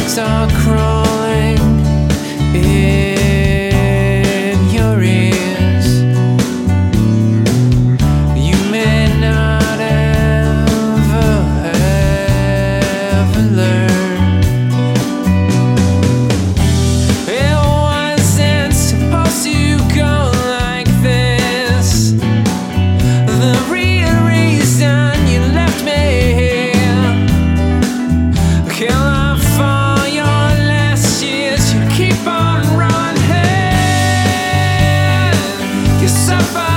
bugs are crawling in your ears. You may not ever learn. It wasn't supposed to go like this. The real reason you left me here, kill off all your last years. You keep on running, you suffer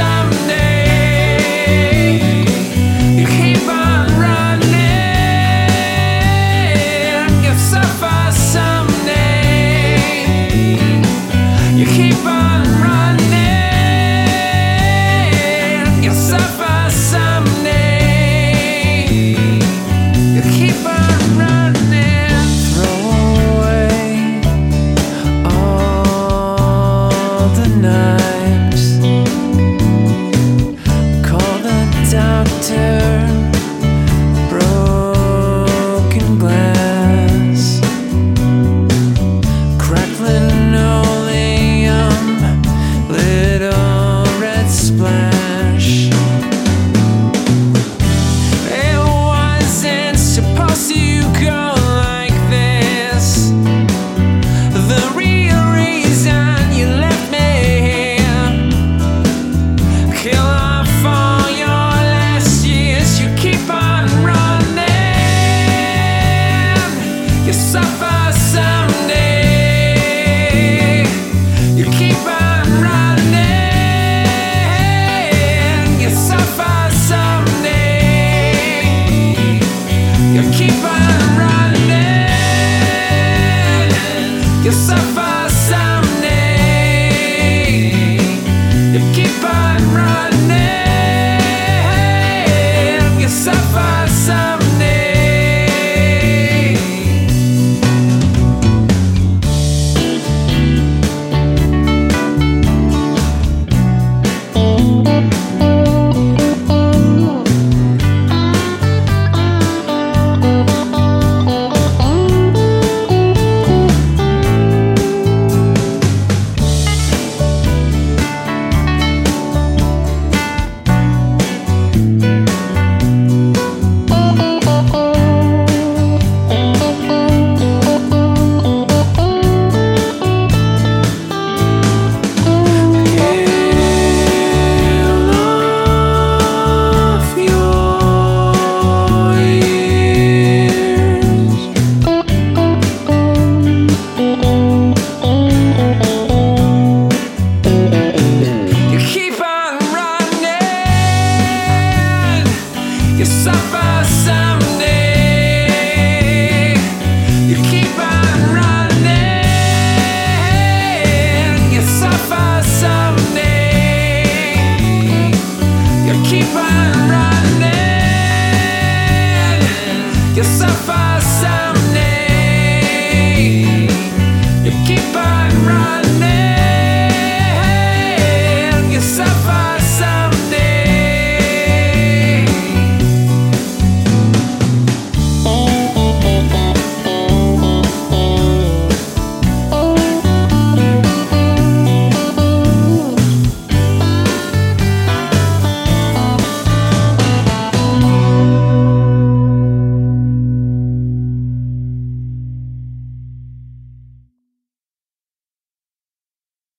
someday. You keep on running, you suffer someday. You keep on running, you suffer someday. You keep on running. Throw away all the knives. Call the doctor. Broken glass. Cracked linoleum. Little red splash. It wasn't supposed to go like this. The real reason you left me here, kill off all your last years. You keep on running, you suffer